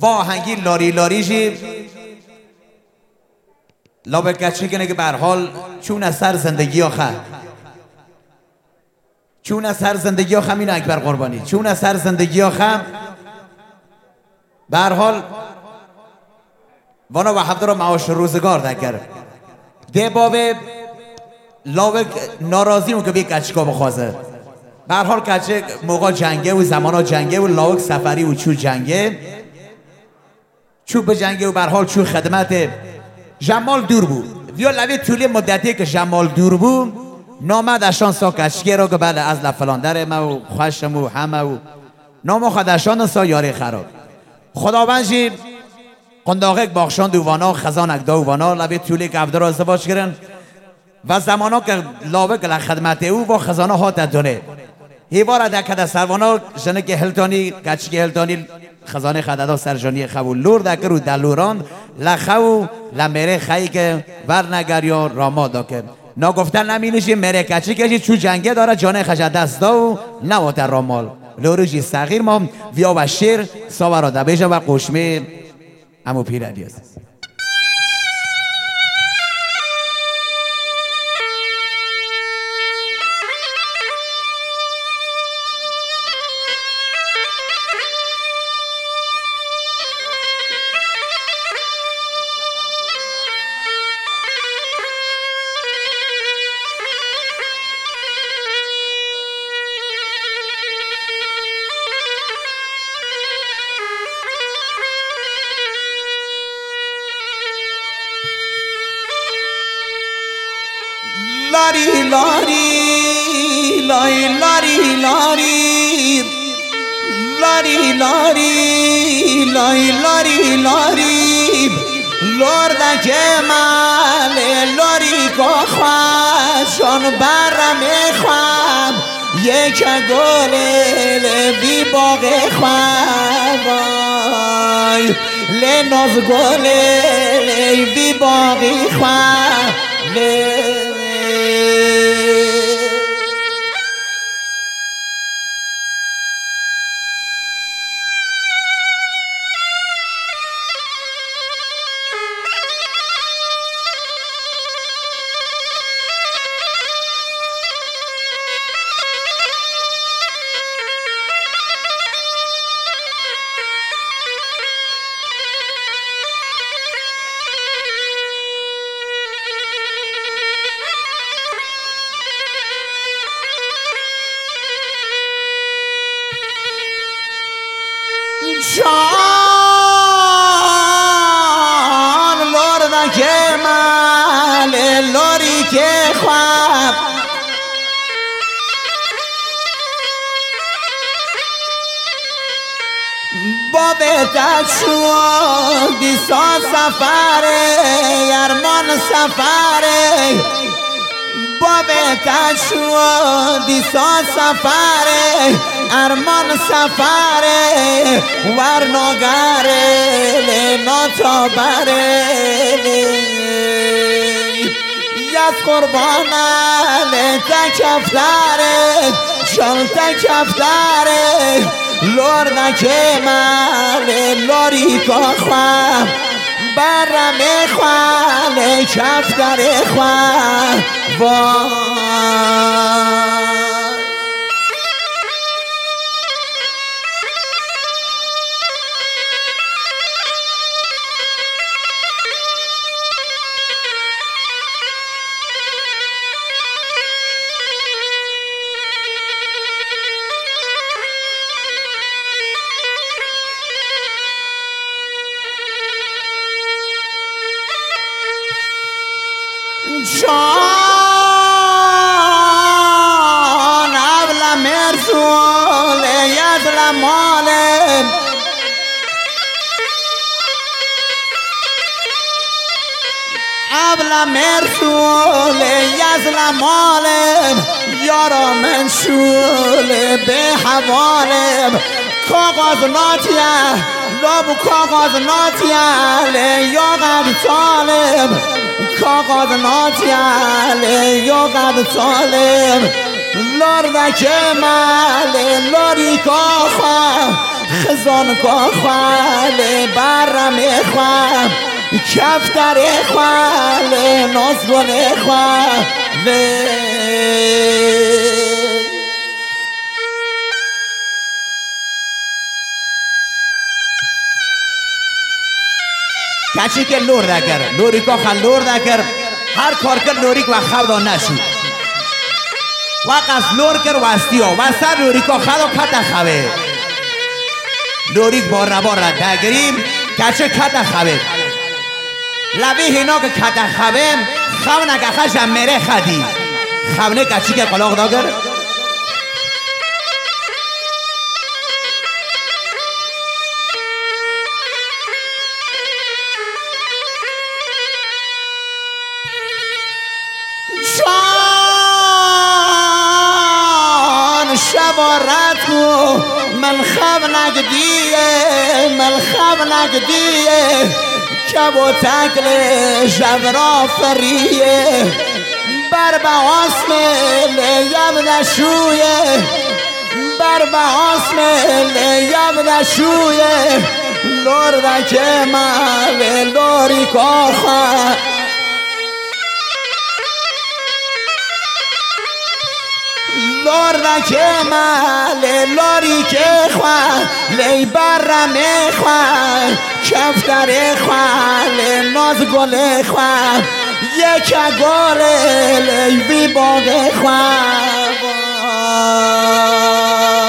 واهنگی لاری لاریشی لابه کچی کنه که برحال چون از سر زندگی آخه چون از سر زندگی آخه این اکبر قربانی چون از سر زندگی آخه برحال وانا و حفظ را معاش روزگار دکر ده بابه لابه ناراضی اون که بی کچکا بخوازه برحال کچه موقع جنگه و زمانا جنگه و لاوک سفری و چو جنگه چو به جنگه و برحال چو خدمت جمال دور بود ویا لوی طولی مدتی که جمال دور بود نامد اشان سا کچگه را که بعد از لفلاندر ما و خوشم و همه و نام خود اشان سا یاری خراب خداوندی قنداقه باخشان دووانا خزان اکدا وانا لوی طولی که عبد را ازدواج کردن و زمانا که لاوه که خدمت او با خزانه ها تدونه هیوارا دکده سروانا جنه که هلتانی کچگه هلتانی خزانه خدادا سرجانی خو لور دکر و دلوران لخو لمره خی که ورنگریا راما داکه ناگفتن نمینشی مره کچی کشی چو جنگه داره جانه خش دست دا و نوات رامال لورجی صغیر ما ویا و شیر ساورا دبیجه و قشمه امو پیردی است لاری لاری لای لاری لاری لاری لاری لای لاری لاری لرد مال لاری که خوشان برم خواب یک گل بی باغ خواب لناز گل بی باغ خواب جان لرد که مال لوری که خواب با بهتر شد دیسا سفره ارمان سفره با بهتر شد دیسا سفره ارمان سفره ورناگره لینا بره یز قربانه تکفتره شال تکفتره لرنکه مال لاری که خواه برم خواه کفتره خواه جان ابل مرسول یزل مالم ابل مرسول یزل مالم یارا من شول به حوالم کاغذ ناتیه لب کاغذ ناتیه یا قد طالب کاغذ ناتیال یا قد طالب لردک مال لاری که خواه خزان کا خاله برم خواه کفتر خاله نازگل خاله کچی که لور دکر لوریکا خل لور دکر هر کار کرد لوریک و خبدان نشید وقت از لور کرد وستی ها و سر لوریکا خل و کت خوه لوریک بار نبار را دگریم کچه کت خوه لبی هینا که کت خوه خونه که خشم میره خدی خونه کچی که قلاق داگر شبارتو من خبنک دیه من خبنک دیه کب و تکل شب را فریه بر به آسم لیم نشویه بر به آسم لیم نشویه لور دکه مال لوری کاخه لور که مال لوری که خواه لی برم خواه کفتر خواه لی ناز گل خواه یک گل لی بی باغ خواه